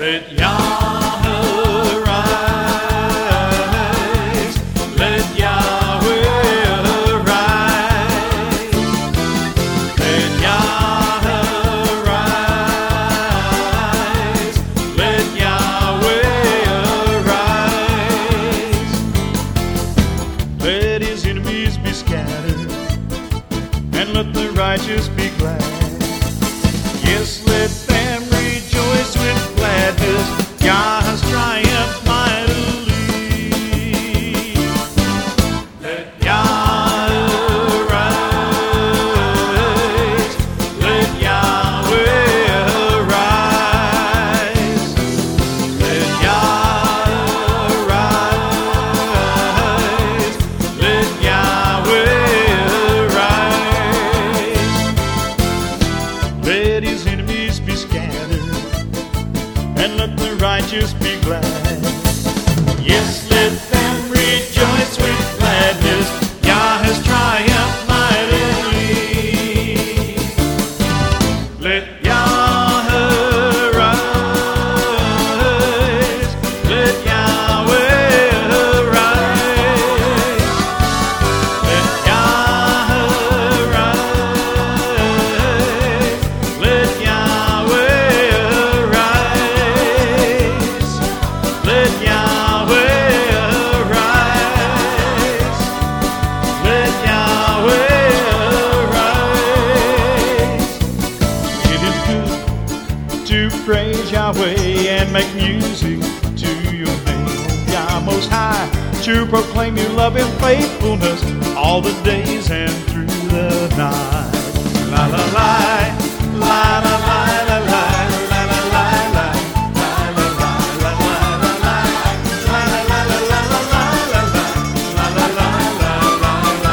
Let Yahweh rise. Let Yahweh rise. Let Yahweh rise. Let Yahweh rise. Let his enemies be scattered, and let the righteous be glad. Yes, let them rejoice with gladness. Yah has triumphed mightily. Let Yahweh rise. Let Yahweh rise. Let Yahweh rise. Let Yahweh rise. Let his enemies be scattered, and let the righteous be glad. Yes, let them rejoice with gladness. Yah has triumphed mightily. Let Yahweh rise. Let Yahweh rise. Let Yahweh rise. Let Yahweh rise. Let Yahweh rise. Let Yahweh rise. It is good to praise Yahweh and make music to your name, Yah Most High, to proclaim your love and faithfulness all the days and through the night. La la la, la la la la la, la la la la, la la la la la la, la la la la la la la, la la la la la la.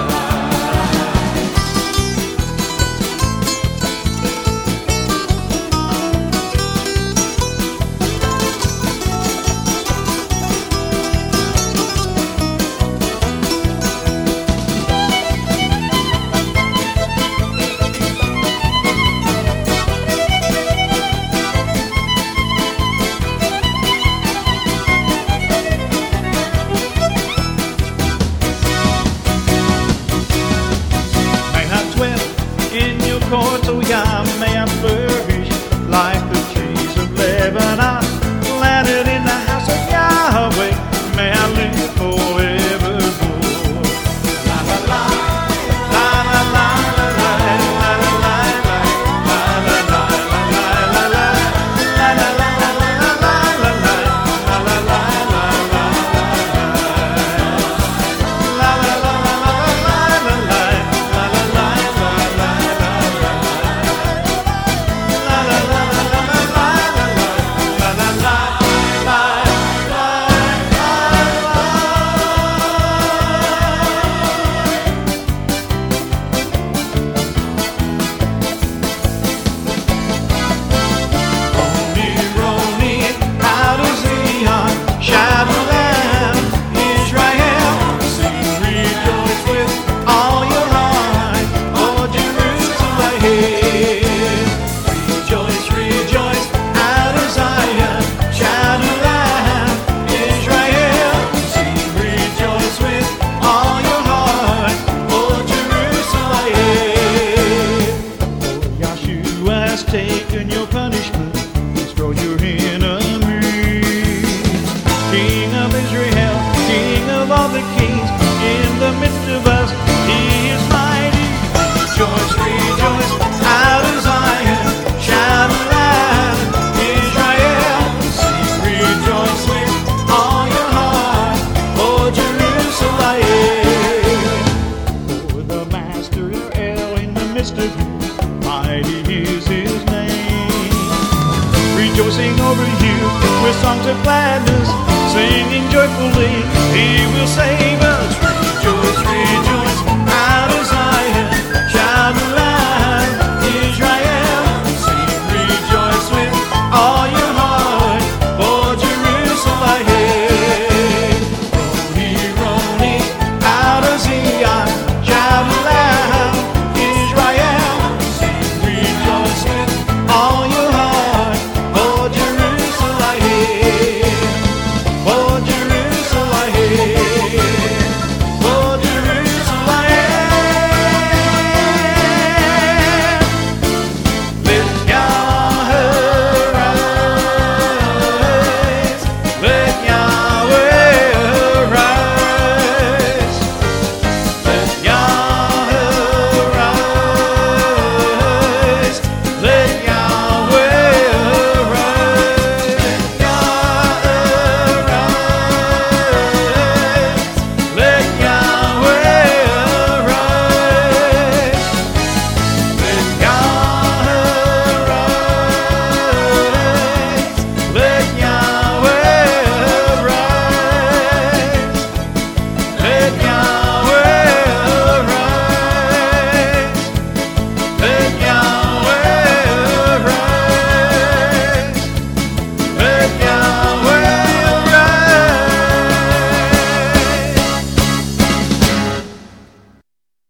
May I dwell in your courts, O Yah, may I flourish like the trees of Lebanon, planted in the house of Yahweh, may I live forevermore. La la la, la la la la la, la la la la, la la la la la la, la la la la la la la, la la la la la. Rejoice, rejoice, out of Zion, shout aloud, Israel. Sing, rejoice with all your heart, oh Jerusalem. For Yahshua has taken your punishment, destroyed your enemies. King of Israel, King of all the kings, in the midst of us, He is mighty. Rejoice, rejoice, out of Zion, shout aloud, Israel. Sing, rejoice with all your heart, oh Jerusalem. For the Master El in the midst of you, mighty is His name. Rejoicing over you with songs of gladness, singing joyfully, He will save us.